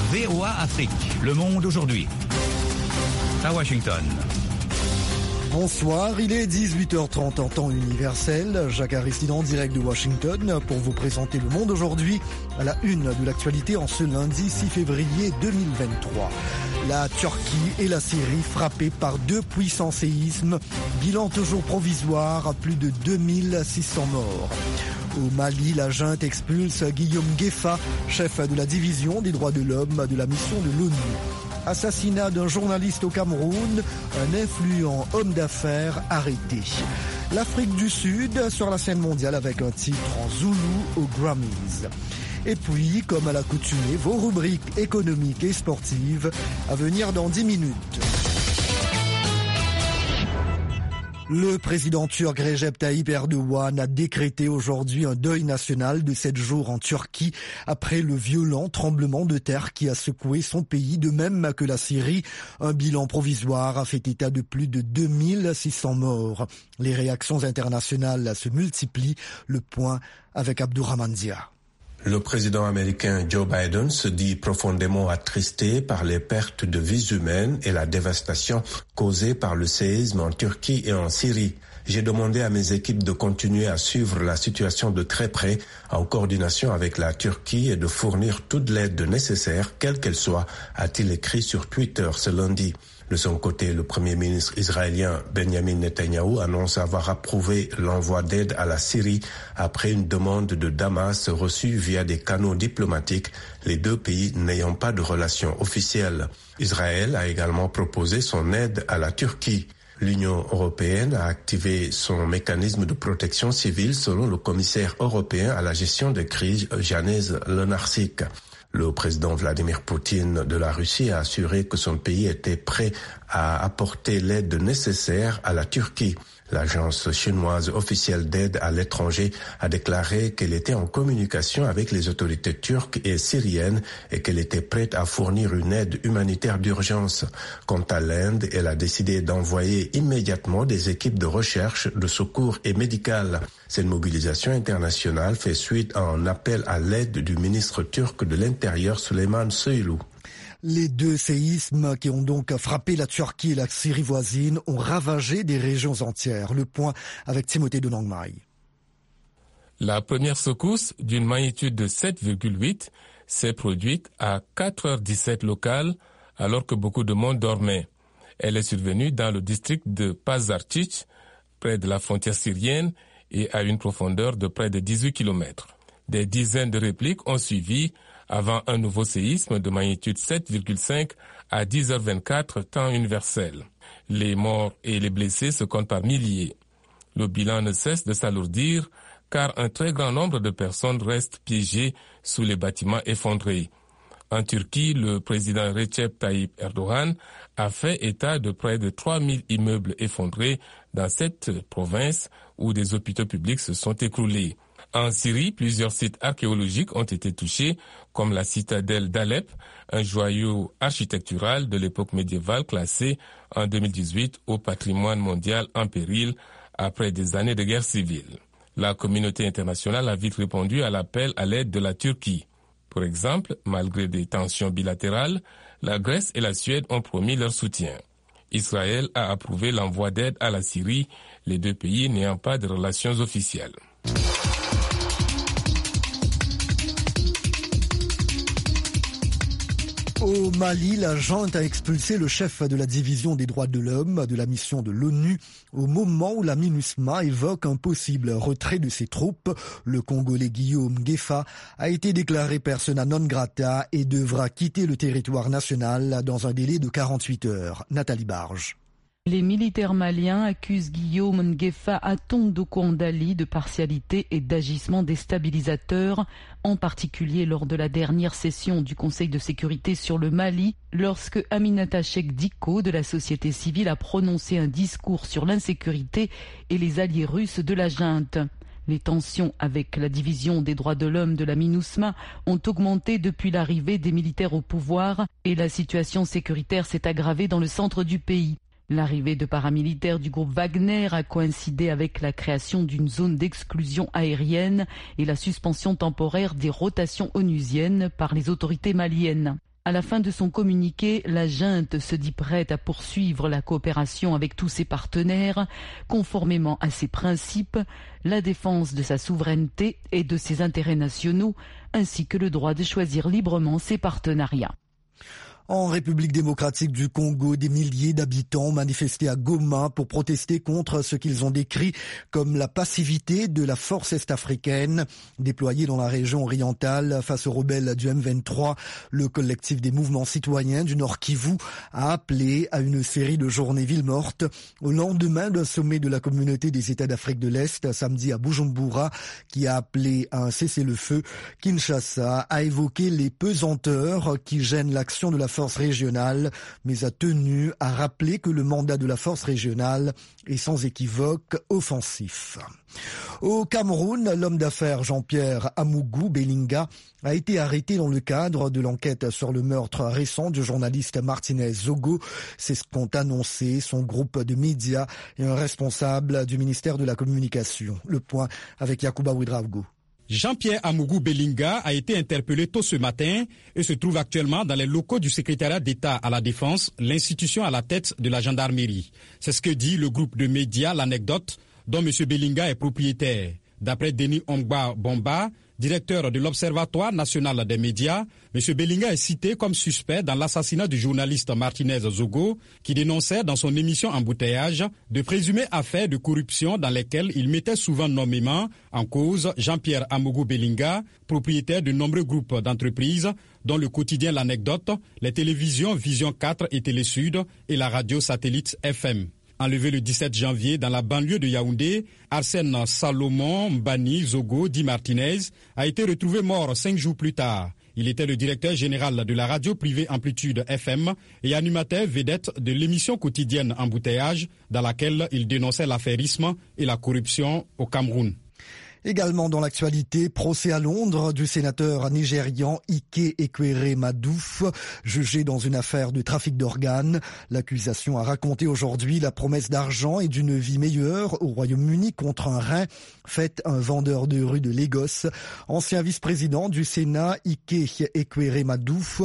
VOA Afrique, le monde aujourd'hui. À Washington. Bonsoir, il est 18h30 en temps universel. Jacques Aristide en direct de Washington pour vous présenter Le Monde aujourd'hui à la une de l'actualité en ce lundi 6 février 2023. La Turquie et la Syrie frappées par deux puissants séismes. Bilan toujours provisoire, plus de 2600 morts. Au Mali, la junte expulse Guillaume Gueffa, chef de la division des droits de l'homme de la mission de l'ONU. Assassinat d'un journaliste au Cameroun, un influent homme d'affaires arrêté. L'Afrique du Sud sur la scène mondiale avec un titre en zoulou aux Grammys. Et puis, comme à l'accoutumée, vos rubriques économiques et sportives à venir dans 10 minutes. Le président turc Recep Tayyip Erdogan a décrété aujourd'hui un deuil national de 7 jours en Turquie après le violent tremblement de terre qui a secoué son pays, de même que la Syrie. Un bilan provisoire a fait état de plus de 2600 morts. Les réactions internationales se multiplient. Le point avec Abdourahmane Dia. Le président américain Joe Biden se dit profondément attristé par les pertes de vies humaines et la dévastation causée par le séisme en Turquie et en Syrie. J'ai demandé à mes équipes de continuer à suivre la situation de très près, en coordination avec la Turquie, et de fournir toute l'aide nécessaire, quelle qu'elle soit, a-t-il écrit sur Twitter ce lundi. De son côté, le premier ministre israélien Benjamin Netanyahou annonce avoir approuvé l'envoi d'aide à la Syrie après une demande de Damas reçue via des canaux diplomatiques, les deux pays n'ayant pas de relations officielles. Israël a également proposé son aide à la Turquie. L'Union européenne a activé son mécanisme de protection civile selon le commissaire européen à la gestion des crises, Janez Lenarčič. Le président Vladimir Poutine de la Russie a assuré que son pays était prêt à apporter l'aide nécessaire à la Turquie. L'agence chinoise officielle d'aide à l'étranger a déclaré qu'elle était en communication avec les autorités turques et syriennes et qu'elle était prête à fournir une aide humanitaire d'urgence. Quant à l'Inde, elle a décidé d'envoyer immédiatement des équipes de recherche, de secours et médicales. Cette mobilisation internationale fait suite à un appel à l'aide du ministre turc de l'Intérieur Süleyman Soylu. Les deux séismes qui ont donc frappé la Turquie et la Syrie voisine ont ravagé des régions entières. Le point avec Timothée Donangmai. La première secousse d'une magnitude de 7,8 s'est produite à 4h17 locales alors que beaucoup de monde dormait. Elle est survenue dans le district de Pazarcik, près de la frontière syrienne et à une profondeur de près de 18 km. Des dizaines de répliques ont suivi avant un nouveau séisme de magnitude 7,5 à 10h24 temps universel. Les morts et les blessés se comptent par milliers. Le bilan ne cesse de s'alourdir car un très grand nombre de personnes restent piégées sous les bâtiments effondrés. En Turquie, le président Recep Tayyip Erdogan a fait état de près de 3000 immeubles effondrés dans cette province où des hôpitaux publics se sont écroulés. En Syrie, plusieurs sites archéologiques ont été touchés, comme la citadelle d'Alep, un joyau architectural de l'époque médiévale classé en 2018 au patrimoine mondial en péril après des années de guerre civile. La communauté internationale a vite répondu à l'appel à l'aide de la Turquie. Par exemple, malgré des tensions bilatérales, la Grèce et la Suède ont promis leur soutien. Israël a approuvé l'envoi d'aide à la Syrie, les deux pays n'ayant pas de relations officielles. Au Mali, la junte a expulsé le chef de la division des droits de l'homme de la mission de l'ONU au moment où la MINUSMA évoque un possible retrait de ses troupes. Le Congolais Guillaume Gueffa a été déclaré persona non grata et devra quitter le territoire national dans un délai de 48 heures. Nathalie Barge. Les militaires maliens accusent Guillaume Nguefa Atondo Kondali de partialité et d'agissement déstabilisateur, en particulier lors de la dernière session du Conseil de sécurité sur le Mali, lorsque Aminata Cheikh Diko de la société civile a prononcé un discours sur l'insécurité et les alliés russes de la junte. Les tensions avec la division des droits de l'homme de la MINUSMA ont augmenté depuis l'arrivée des militaires au pouvoir et la situation sécuritaire s'est aggravée dans le centre du pays. L'arrivée de paramilitaires du groupe Wagner a coïncidé avec la création d'une zone d'exclusion aérienne et la suspension temporaire des rotations onusiennes par les autorités maliennes. À la fin de son communiqué, la junte se dit prête à poursuivre la coopération avec tous ses partenaires, conformément à ses principes, la défense de sa souveraineté et de ses intérêts nationaux, ainsi que le droit de choisir librement ses partenariats. En République démocratique du Congo, des milliers d'habitants ont manifesté à Goma pour protester contre ce qu'ils ont décrit comme la passivité de la force est-africaine déployée dans la région orientale face aux rebelles du M23. Le collectif des mouvements citoyens du Nord Kivu a appelé à une série de journées villes mortes au lendemain d'un sommet de la communauté des États d'Afrique de l'Est samedi à Bujumbura qui a appelé à un cessez-le-feu. Kinshasa a évoqué les pesanteurs qui gênent l'action de la force régionale, mais a tenu à rappeler que le mandat de la force régionale est sans équivoque offensif. Au Cameroun, l'homme d'affaires Jean-Pierre Amougou Belinga a été arrêté dans le cadre de l'enquête sur le meurtre récent du journaliste Martinez Zogo. C'est ce qu'ont annoncé son groupe de médias et un responsable du ministère de la Communication. Le point avec Yacouba Ouedraogo. Jean-Pierre Amougou Belinga a été interpellé tôt ce matin et se trouve actuellement dans les locaux du secrétariat d'État à la Défense, l'institution à la tête de la gendarmerie. C'est ce que dit le groupe de médias L'Anecdote, dont M. Belinga est propriétaire. D'après Denis Ongba Bomba, directeur de l'Observatoire national des médias, M. Belinga est cité comme suspect dans l'assassinat du journaliste Martinez Zogo, qui dénonçait dans son émission Embouteillage de présumées affaires de corruption dans lesquelles il mettait souvent nommément en cause Jean-Pierre Amougou Belinga, propriétaire de nombreux groupes d'entreprises, dont le quotidien L'Anecdote, les télévisions Vision 4 et Télé Sud et la radio satellite FM. Enlevé le 17 janvier dans la banlieue de Yaoundé, Arsène Salomon Mbani Zogo, dit Martinez, a été retrouvé mort 5 jours plus tard. Il était le directeur général de la radio privée Amplitude FM et animateur vedette de l'émission quotidienne Embouteillage, dans laquelle il dénonçait l'affairisme et la corruption au Cameroun. Également dans l'actualité, procès à Londres du sénateur nigérian Ike Ekwere Madouf, jugé dans une affaire de trafic d'organes. L'accusation a raconté aujourd'hui la promesse d'argent et d'une vie meilleure au Royaume-Uni contre un rein faite à un vendeur de rue de Lagos. Ancien vice-président du Sénat, Ike Ekwere Madouf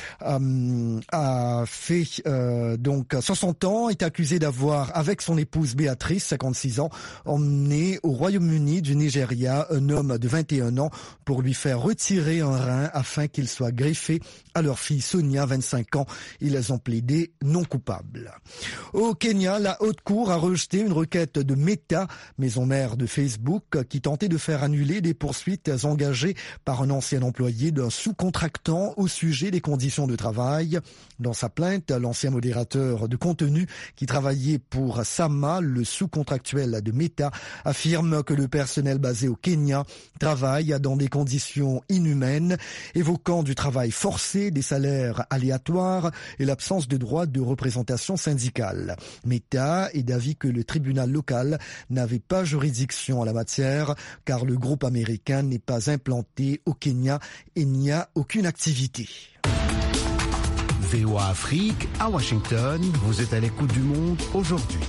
a fait donc 60 ans, est accusé d'avoir, avec son épouse Béatrice, 56 ans, emmené au Royaume-Uni du Nigeria un homme de 21 ans pour lui faire retirer un rein afin qu'il soit greffé à leur fille Sonia, 25 ans. Ils ont plaidé non coupables. Au Kenya, la Haute Cour a rejeté une requête de Meta, maison mère de Facebook, qui tentait de faire annuler des poursuites engagées par un ancien employé d'un sous-contractant au sujet des conditions de travail. Dans sa plainte, l'ancien modérateur de contenu qui travaillait pour Sama, le sous-contractuel de Meta, affirme que le personnel basé au Kenya travaille dans des conditions inhumaines, évoquant du travail forcé, des salaires aléatoires et l'absence de droit de représentation syndicale. Meta est d'avis que le tribunal local n'avait pas juridiction en la matière car le groupe américain n'est pas implanté au Kenya et n'y a aucune activité. VOA Afrique, à Washington, vous êtes à l'écoute du monde aujourd'hui.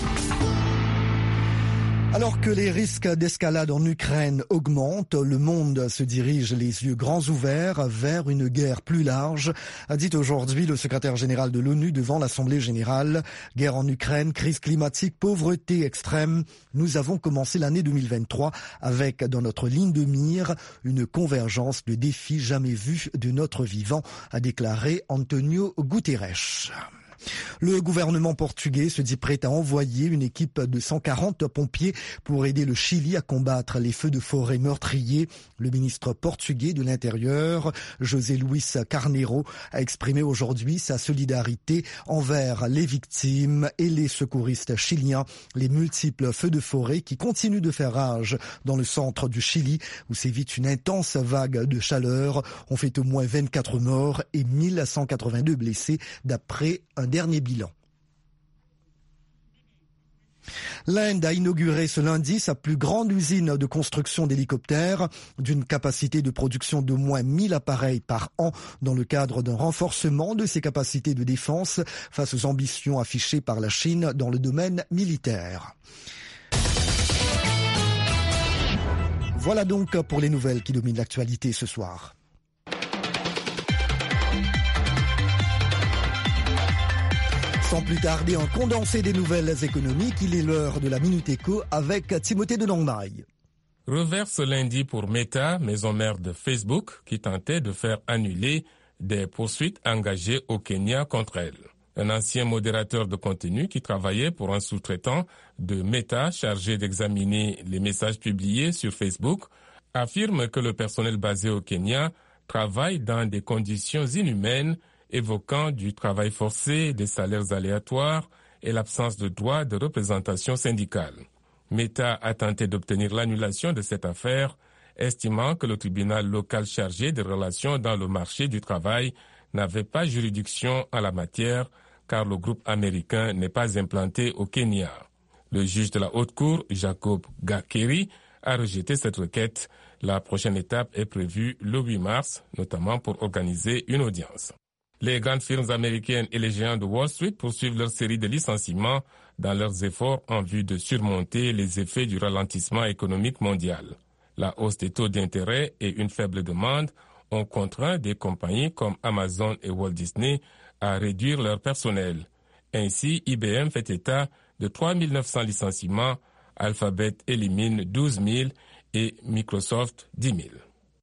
Alors que les risques d'escalade en Ukraine augmentent, le monde se dirige les yeux grands ouverts vers une guerre plus large, a dit aujourd'hui le secrétaire général de l'ONU devant l'Assemblée générale. Guerre en Ukraine, crise climatique, pauvreté extrême. Nous avons commencé l'année 2023 avec, dans notre ligne de mire, une convergence de défis jamais vus de notre vivant, a déclaré Antonio Guterres. Le gouvernement portugais se dit prêt à envoyer une équipe de 140 pompiers pour aider le Chili à combattre les feux de forêt meurtriers. Le ministre portugais de l'Intérieur, José Luis Carneiro, a exprimé aujourd'hui sa solidarité envers les victimes et les secouristes chiliens. Les multiples feux de forêt qui continuent de faire rage dans le centre du Chili, où sévit une intense vague de chaleur, ont fait au moins 24 morts et 1182 blessés d'après un dernier bilan. L'Inde a inauguré ce lundi sa plus grande usine de construction d'hélicoptères d'une capacité de production d'au moins 1000 appareils par an dans le cadre d'un renforcement de ses capacités de défense face aux ambitions affichées par la Chine dans le domaine militaire. Voilà donc pour les nouvelles qui dominent l'actualité ce soir. Sans plus tarder, un condensé des nouvelles économiques, il est l'heure de la Minute Éco avec Timothée de Nangnaï. Revers ce lundi pour Meta, maison mère de Facebook, qui tentait de faire annuler des poursuites engagées au Kenya contre elle. Un ancien modérateur de contenu qui travaillait pour un sous-traitant de Meta chargé d'examiner les messages publiés sur Facebook affirme que le personnel basé au Kenya travaille dans des conditions inhumaines, évoquant du travail forcé, des salaires aléatoires et l'absence de droit de représentation syndicale. Meta a tenté d'obtenir l'annulation de cette affaire, estimant que le tribunal local chargé des relations dans le marché du travail n'avait pas juridiction en la matière, car le groupe américain n'est pas implanté au Kenya. Le juge de la Haute Cour, Jacob Gakeri, a rejeté cette requête. La prochaine étape est prévue le 8 mars, notamment pour organiser une audience. Les grandes firmes américaines et les géants de Wall Street poursuivent leur série de licenciements dans leurs efforts en vue de surmonter les effets du ralentissement économique mondial. La hausse des taux d'intérêt et une faible demande ont contraint des compagnies comme Amazon et Walt Disney à réduire leur personnel. Ainsi, IBM fait état de 3 900 licenciements, Alphabet élimine 12 000 et Microsoft 10 000.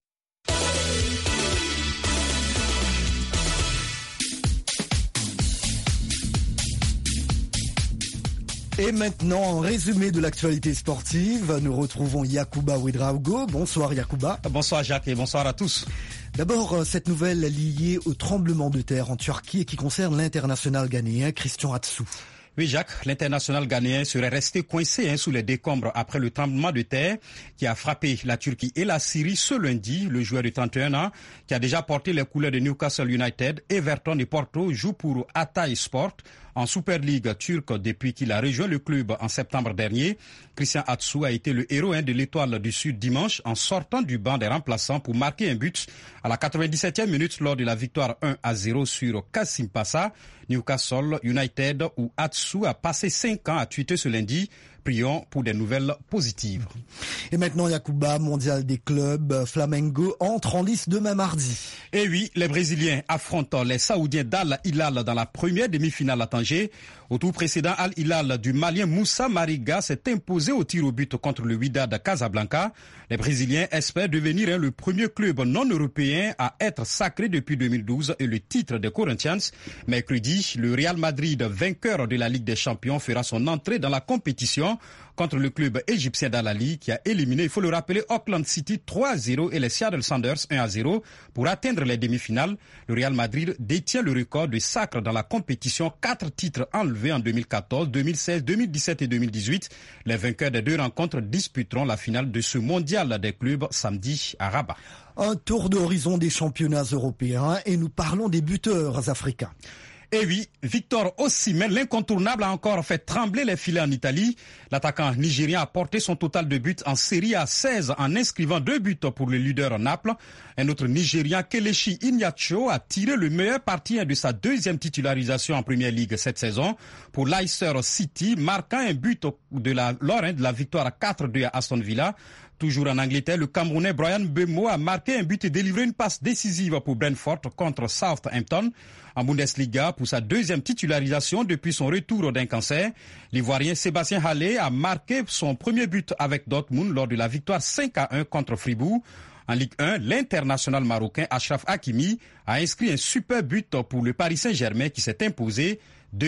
Et maintenant, en résumé de l'actualité sportive, nous retrouvons Yacouba Ouedraogo. Bonsoir Yacouba. Bonsoir Jacques et bonsoir à tous. D'abord, cette nouvelle liée au tremblement de terre en Turquie et qui concerne l'international ghanéen Christian Atsu. Oui Jacques, l'international ghanéen serait resté coincé sous les décombres après le tremblement de terre qui a frappé la Turquie et la Syrie ce lundi. Le joueur de 31 ans qui a déjà porté les couleurs de Newcastle United, Everton et Porto joue pour Hatay Sport en Super League turque depuis qu'il a rejoint le club en septembre dernier. Christian Atsu a été le héros de l'Étoile du Sud dimanche en sortant du banc des remplaçants pour marquer un but à la 97e minute lors de la victoire 1-0 sur Kassim Passa. Newcastle United où Atsu a passé 5 ans à tweeter ce lundi. Prions pour des nouvelles positives. Et maintenant, Yacouba, mondial des clubs, Flamengo entre en lice demain mardi. Et oui, les Brésiliens affrontent les Saoudiens d'Al Hilal dans la première demi-finale à Tanger. Au tour précédent, Al Hilal du Malien Moussa Mariga s'est imposé au tir au but contre le Wydad Casablanca. Les Brésiliens espèrent devenir le premier club non européen à être sacré depuis 2012 et le titre des Corinthians. Mercredi, le Real Madrid, vainqueur de la Ligue des Champions, fera son entrée dans la compétition contre le club égyptien d'Al-Ahly qui a éliminé, il faut le rappeler, Auckland City 3-0 et les Seattle Sounders 1-0 pour atteindre les demi-finales. Le Real Madrid détient le record de sacre dans la compétition, 4 titres enlevés en 2014, 2016, 2017 et 2018. Les vainqueurs des 2 rencontres disputeront la finale de ce mondial des clubs samedi à Rabat. Un tour d'horizon des championnats européens et nous parlons des buteurs africains. Et oui, Victor Osimhen, l'incontournable, a encore fait trembler les filets en Italie. L'attaquant nigérien a porté son total de buts en série à 16 en inscrivant 2 buts pour le leader Naples. Un autre Nigérian, Kelechi Iheanacho, a tiré le meilleur parti de sa 2e titularisation en Premier League cette saison pour Leicester City, marquant un but lors de la victoire 4-2 à Aston Villa. Toujours en Angleterre, le Camerounais Brian Mbeumo a marqué un but et délivré une passe décisive pour Brentford contre Southampton. En Bundesliga, pour sa 2e titularisation depuis son retour d'un cancer, l'Ivoirien Sébastien Haller a marqué son premier but avec Dortmund lors de la victoire 5-1 contre Fribourg. En Ligue 1, l'international marocain Achraf Hakimi a inscrit un super but pour le Paris Saint-Germain qui s'est imposé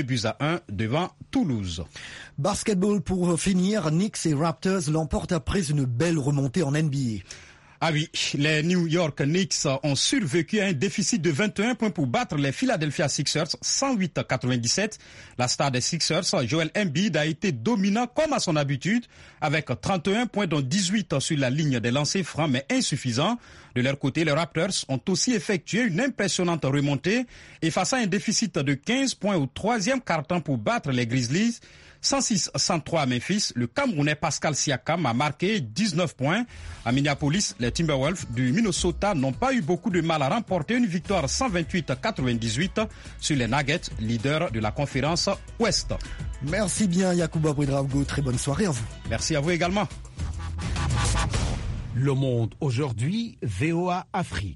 2-1 devant Toulouse. Basketball pour finir, Knicks et Raptors l'emportent après une belle remontée en NBA. Ah oui, les New York Knicks ont survécu à un déficit de 21 points pour battre les Philadelphia Sixers 108-97. La star des Sixers, Joel Embiid, a été dominant comme à son habitude avec 31 points dont 18 sur la ligne des lancers francs mais insuffisants. De leur côté, les Raptors ont aussi effectué une impressionnante remontée et face à un déficit de 15 points au 3e quart-temps pour battre les Grizzlies 106-103 à Memphis, le Camerounais Pascal Siakam a marqué 19 points. À Minneapolis, les Timberwolves du Minnesota n'ont pas eu beaucoup de mal à remporter une victoire 128-98 sur les Nuggets, leaders de la conférence Ouest. Merci bien Yacouba Ouedraogo, très bonne soirée à vous. Merci à vous également. Le Monde aujourd'hui, VOA Afrique.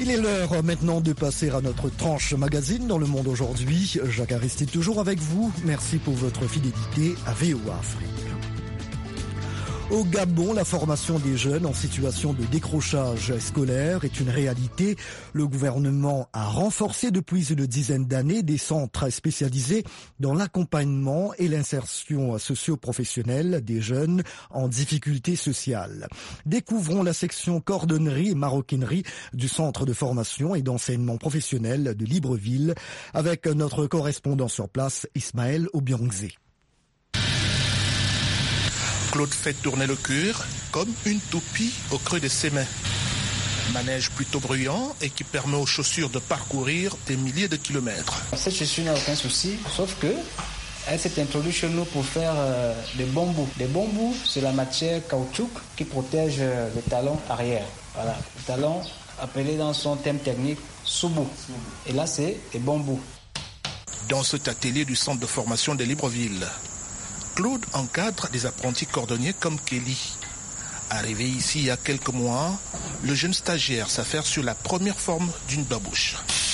Il est l'heure maintenant de passer à notre tranche magazine dans le monde aujourd'hui. Jacques Aristide toujours avec vous. Merci pour votre fidélité à VOA Afrique. Au Gabon, la formation des jeunes en situation de décrochage scolaire est une réalité. Le gouvernement a renforcé depuis une dizaine d'années des centres spécialisés dans l'accompagnement et l'insertion socio-professionnelle des jeunes en difficulté sociale. Découvrons la section cordonnerie et maroquinerie du centre de formation et d'enseignement professionnel de Libreville avec notre correspondant sur place, Ismaël Obiangzé. Claude fait tourner le cuir comme une toupie au creux de ses mains. Manège plutôt bruyant et qui permet aux chaussures de parcourir des milliers de kilomètres. Cette chaussure n'a aucun souci, sauf que elle s'est introduite chez nous pour faire des bambous. Des bambous, c'est la matière caoutchouc qui protège le talon arrière. Voilà, le talon appelé dans son terme technique soubou. Et là, c'est des bambous. Dans cet atelier du centre de formation de Libreville, Claude encadre des apprentis cordonniers comme Kelly. Arrivé ici il y a quelques mois, le jeune stagiaire s'affaire sur la première forme d'une babouche.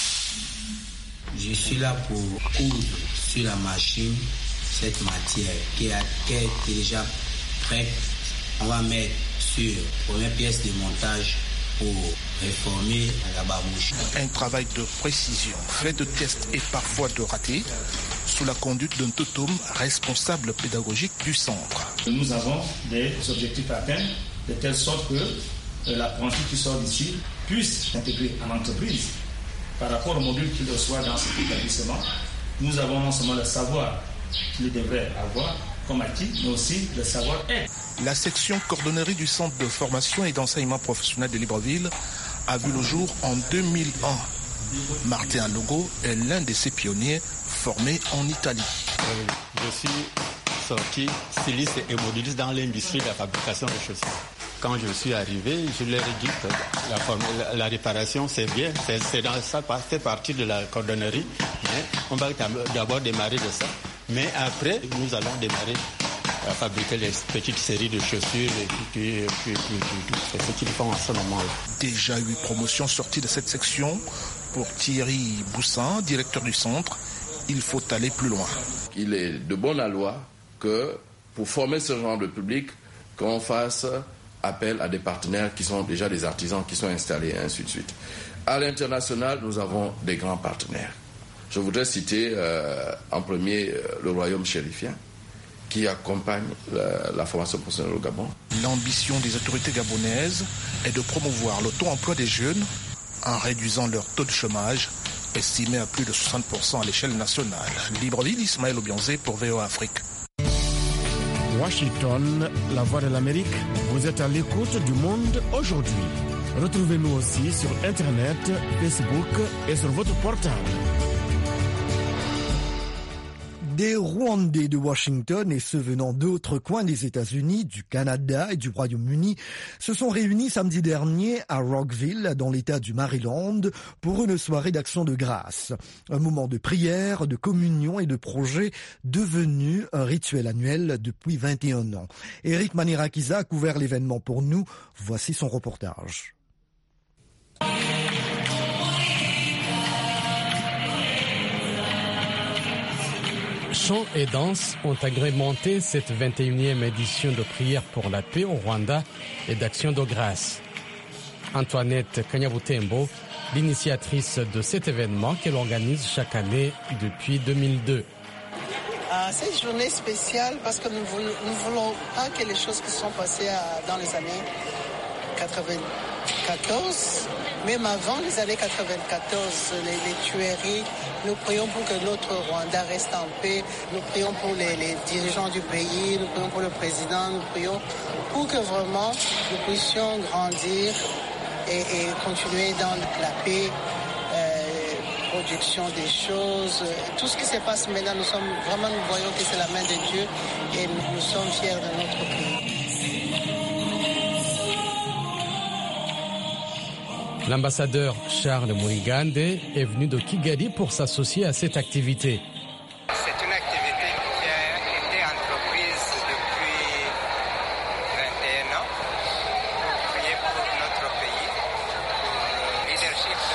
Je suis là pour coudre sur la machine cette matière qui est déjà prête. On va mettre sur la première pièce de montage pour réformer la babouche. Un travail de précision, fait de tests et parfois de ratés, sous la conduite d'un toutoum responsable pédagogique du centre. Nous avons des objectifs à atteindre, de telle sorte que l'apprenti qui sort d'ici puisse s'intégrer en entreprise. Par rapport au module qu'il reçoit dans cet établissement, nous avons non seulement le savoir qu'il devrait avoir comme acquis, mais aussi le savoir-être. La section cordonnerie du centre de formation et d'enseignement professionnel de Libreville a vu le jour en 2001. Martin Logo est l'un de ces pionniers formés en Italie. Je suis sorti styliste et moduliste dans l'industrie de la fabrication de chaussures. Quand je suis arrivé, je leur ai dit que la réparation c'est bien, ça fait partie de la cordonnerie. On va d'abord démarrer de ça, mais après nous allons démarrer à fabriquer les petites séries de chaussures et c'est ce qu'ils font en ce moment-là. Déjà 8 promotions sorties de cette section. Pour Thierry Boussin, directeur du centre, il faut aller plus loin. Il est de bonne loi que pour former ce genre de public, qu'on fasse appel à des partenaires qui sont déjà des artisans qui sont installés et ainsi de suite. À l'international, nous avons des grands partenaires. Je voudrais citer en premier le Royaume chérifien qui accompagne la formation professionnelle au Gabon. L'ambition des autorités gabonaises est de promouvoir l'auto-emploi des jeunes en réduisant leur taux de chômage, estimé à plus de 60% à l'échelle nationale. Libreville, Ismaël Obiangzé pour VOA Afrique. Washington, la voix de l'Amérique, vous êtes à l'écoute du monde aujourd'hui. Retrouvez-nous aussi sur Internet, Facebook et sur votre portable. Des Rwandais de Washington et ceux venant d'autres coins des États-Unis, du Canada et du Royaume-Uni se sont réunis samedi dernier à Rockville, dans l'État du Maryland, pour une soirée d'action de grâce. Un moment de prière, de communion et de projet devenu un rituel annuel depuis 21 ans. Eric Manirakiza a couvert l'événement pour nous. Voici son reportage. Chants et danses ont agrémenté cette 21e édition de prière pour la paix au Rwanda et d'action de grâce. Antoinette Kanyabutembo, l'initiatrice de cet événement qu'elle organise chaque année depuis 2002. Cette journée spéciale parce que nous voulons pas que les choses qui sont passées dans les années 94, même avant les années 94, les tueries, nous prions pour que notre Rwanda reste en paix, nous prions pour les dirigeants du pays, nous prions pour le président, nous prions pour que vraiment nous puissions grandir et continuer dans la paix, production des choses. Tout ce qui se passe maintenant, nous voyons que c'est la main de Dieu et nous sommes fiers de notre pays. L'ambassadeur Charles Murigande est venu de Kigali pour s'associer à cette activité. C'est une activité qui a été entreprise depuis 21 ans pour prier pour notre pays, pour le leadership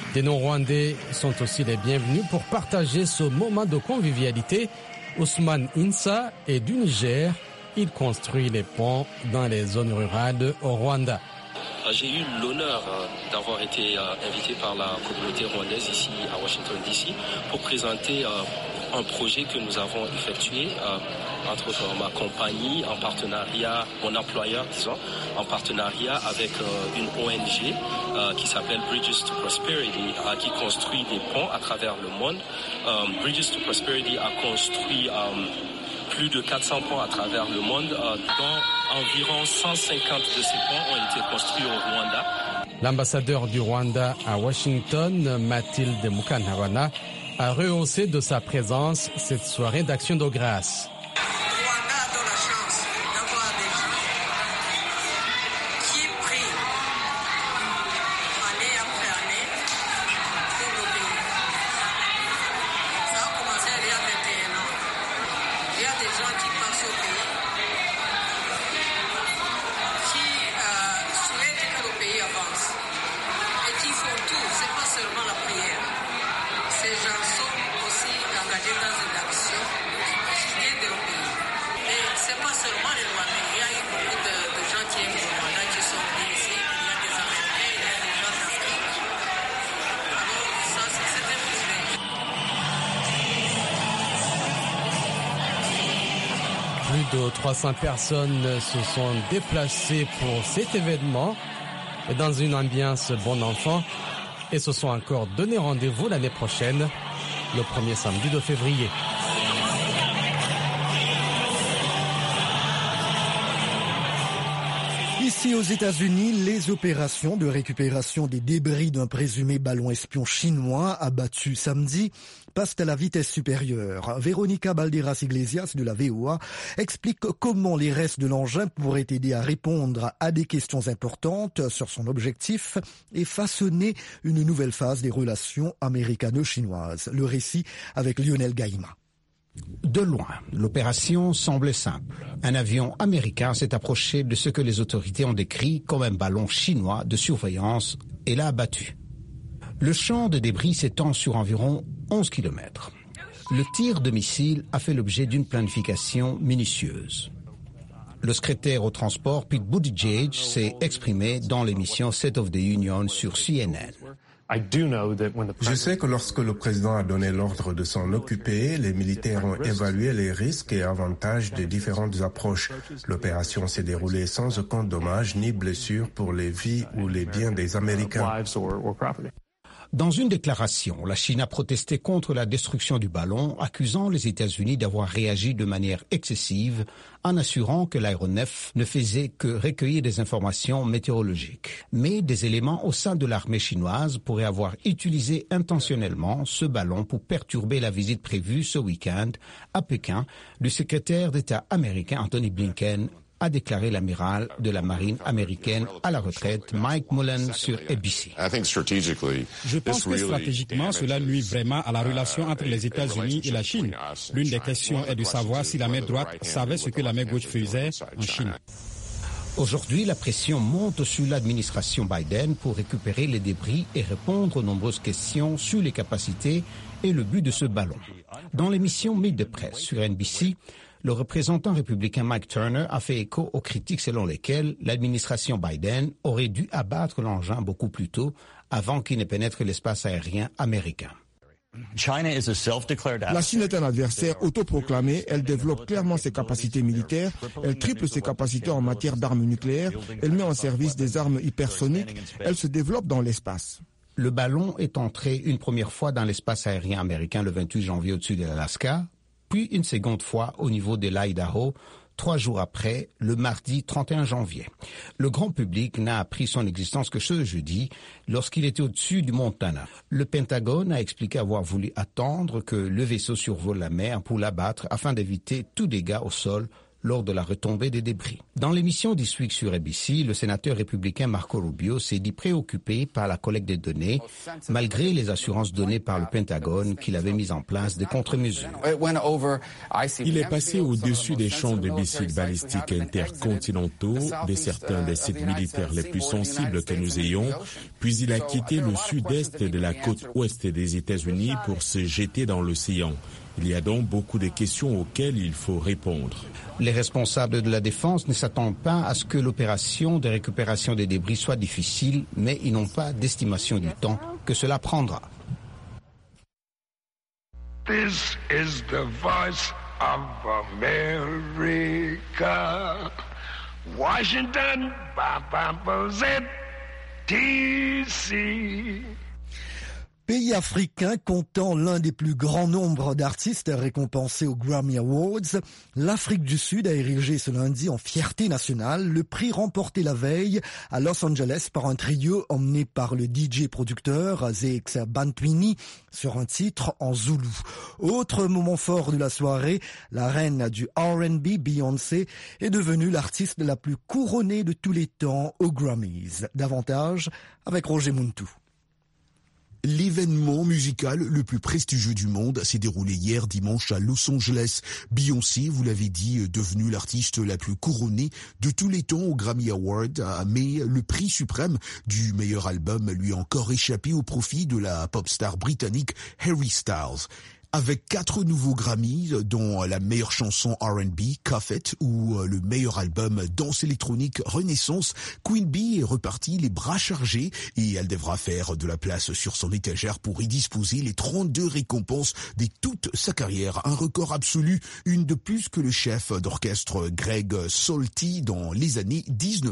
Des non-rwandais sont aussi les bienvenus pour partager ce moment de convivialité. Ousmane Insa est du Niger. Il construit les ponts dans les zones rurales au Rwanda. J'ai eu l'honneur d'avoir été invité par la communauté rwandaise ici à Washington DC pour présenter un projet que nous avons effectué, entre autres ma compagnie, en partenariat, mon employeur disons, en partenariat avec une ONG qui s'appelle Bridges to Prosperity, qui construit des ponts à travers le monde. Bridges to Prosperity a construit plus de 400 ponts à travers le monde, dont environ 150 de ces ponts ont été construits au Rwanda. L'ambassadeur du Rwanda à Washington, Mathilde Mukantabana, a rehaussé de sa présence cette soirée d'action de grâce. Plus de 300 personnes se sont déplacées pour cet événement dans une ambiance bon enfant et se sont encore donné rendez-vous l'année prochaine, le premier samedi de février. Ici aux États-Unis, les opérations de récupération des débris d'un présumé ballon espion chinois abattu samedi passent à la vitesse supérieure. Véronica Balderas Iglesias de la VOA explique comment les restes de l'engin pourraient aider à répondre à des questions importantes sur son objectif et façonner une nouvelle phase des relations américano-chinoises. Le récit avec Lionel Gaïma. De loin, l'opération semblait simple. Un avion américain s'est approché de ce que les autorités ont décrit comme un ballon chinois de surveillance et l'a abattu. Le champ de débris s'étend sur environ 11 km. Le tir de missile a fait l'objet d'une planification minutieuse. Le secrétaire au transport, Pete Buttigieg, s'est exprimé dans l'émission State of the Union sur CNN. Je sais que lorsque le président a donné l'ordre de s'en occuper, les militaires ont évalué les risques et avantages des différentes approches. L'opération s'est déroulée sans aucun dommage ni blessure pour les vies ou les biens des Américains. Dans une déclaration, la Chine a protesté contre la destruction du ballon, accusant les États-Unis d'avoir réagi de manière excessive en assurant que l'aéronef ne faisait que recueillir des informations météorologiques. Mais des éléments au sein de l'armée chinoise pourraient avoir utilisé intentionnellement ce ballon pour perturber la visite prévue ce week-end à Pékin du secrétaire d'État américain Anthony Blinken, a déclaré l'amiral de la marine américaine à la retraite Mike Mullen sur ABC. Je pense que stratégiquement, cela nuit vraiment à la relation entre les États-Unis et la Chine. L'une des questions est de savoir si la main droite savait ce que la main gauche faisait en Chine. Aujourd'hui, la pression monte sur l'administration Biden pour récupérer les débris et répondre aux nombreuses questions sur les capacités et le but de ce ballon. Dans l'émission Meet the Press sur NBC, le représentant républicain Mike Turner a fait écho aux critiques selon lesquelles l'administration Biden aurait dû abattre l'engin beaucoup plus tôt avant qu'il ne pénètre l'espace aérien américain. La Chine est un adversaire autoproclamé, elle développe clairement ses capacités militaires, elle triple ses capacités en matière d'armes nucléaires, elle met en service des armes hypersoniques, elle se développe dans l'espace. Le ballon est entré une première fois dans l'espace aérien américain le 28 janvier au-dessus de l'Alaska, puis une seconde fois au niveau de l'Idaho, 3 jours après, le mardi 31 janvier. Le grand public n'a appris son existence que ce jeudi, lorsqu'il était au-dessus du Montana. Le Pentagone a expliqué avoir voulu attendre que le vaisseau survole la mer pour l'abattre afin d'éviter tout dégât au sol lors de la retombée des débris. Dans l'émission This Week sur ABC, le sénateur républicain Marco Rubio s'est dit préoccupé par la collecte des données, malgré les assurances données par le Pentagone qu'il avait mis en place des contre-mesures. Il est passé au-dessus des champs de missiles balistiques intercontinentaux, de certains des sites militaires les plus sensibles que nous ayons, puis il a quitté le sud-est de la côte ouest des États-Unis pour se jeter dans l'océan. Il y a donc beaucoup de questions auxquelles il faut répondre. Les responsables de la défense ne s'attendent pas à ce que l'opération de récupération des débris soit difficile, mais ils n'ont pas d'estimation du temps que cela prendra. This is the voice of America. Washington, DC. Pays africain comptant l'un des plus grands nombres d'artistes récompensés aux Grammy Awards, l'Afrique du Sud a érigé ce lundi en fierté nationale le prix remporté la veille à Los Angeles par un trio emmené par le DJ producteur Zakes Bantwini sur un titre en zoulou. Autre moment fort de la soirée, la reine du R&B, Beyoncé, est devenue l'artiste la plus couronnée de tous les temps aux Grammys. Davantage avec Roger Muntu. L'événement musical le plus prestigieux du monde s'est déroulé hier dimanche à Los Angeles. Beyoncé, vous l'avez dit, est devenue l'artiste la plus couronnée de tous les temps aux Grammy Awards, mais le prix suprême du meilleur album lui a encore échappé au profit de la pop star britannique Harry Styles. Avec 4 nouveaux Grammys, dont la meilleure chanson R&B, Cuff It, ou le meilleur album danse électronique Renaissance, Queen Bee est repartie les bras chargés et elle devra faire de la place sur son étagère pour y disposer les 32 récompenses de toute sa carrière. Un record absolu, une de plus que le chef d'orchestre Greg Solti dans les années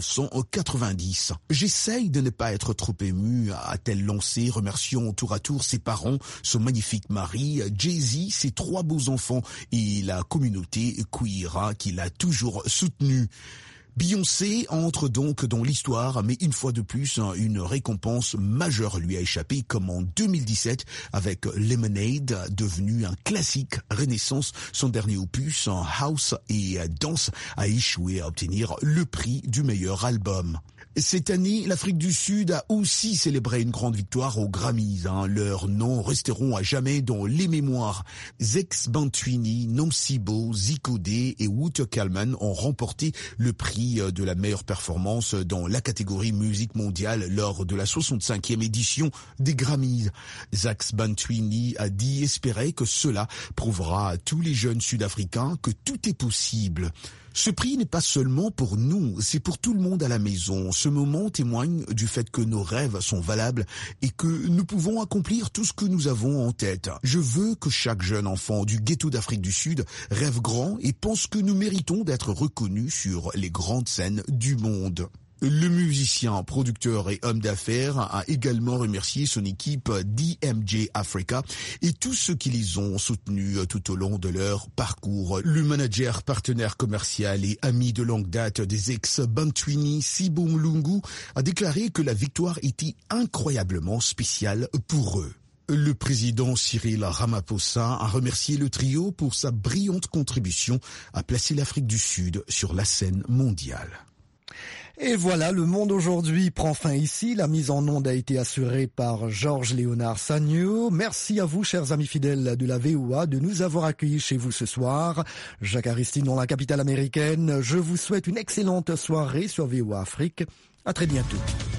1990. J'essaye de ne pas être trop ému, a-t-elle lancé, remerciant tour à tour ses parents, son magnifique mari, Jay-Z, ses 3 beaux enfants et la communauté queer qui l'a toujours soutenu. Beyoncé entre donc dans l'histoire, mais une fois de plus, une récompense majeure lui a échappé, comme en 2017 avec Lemonade, devenu un classique. Renaissance, son dernier opus en house et dance, a échoué à obtenir le prix du meilleur album. Cette année, l'Afrique du Sud a aussi célébré une grande victoire aux Grammys. Leurs noms resteront à jamais dans les mémoires. Zakes Bantwini, Nomsibo, Zico D et Wouter Kalman ont remporté le prix de la meilleure performance dans la catégorie musique mondiale lors de la 65e édition des Grammys. Zakes Bantwini a dit espérer que cela prouvera à tous les jeunes Sud-Africains que tout est possible. Ce prix n'est pas seulement pour nous, c'est pour tout le monde à la maison. Ce moment témoigne du fait que nos rêves sont valables et que nous pouvons accomplir tout ce que nous avons en tête. Je veux que chaque jeune enfant du ghetto d'Afrique du Sud rêve grand et pense que nous méritons d'être reconnus sur les grandes scènes du monde. Le musicien, producteur et homme d'affaires a également remercié son équipe DMJ Africa et tous ceux qui les ont soutenus tout au long de leur parcours. Le manager, partenaire commercial et ami de longue date des ex-Bantwini, Sibo Mlungu, a déclaré que la victoire était incroyablement spéciale pour eux. Le président Cyril Ramaphosa a remercié le trio pour sa brillante contribution à placer l'Afrique du Sud sur la scène mondiale. Et voilà, le monde aujourd'hui prend fin ici. La mise en onde a été assurée par Georges-Léonard Sagno. Merci à vous, chers amis fidèles de la VOA, de nous avoir accueillis chez vous ce soir. Jacques Aristide dans la capitale américaine. Je vous souhaite une excellente soirée sur VOA Afrique. À très bientôt.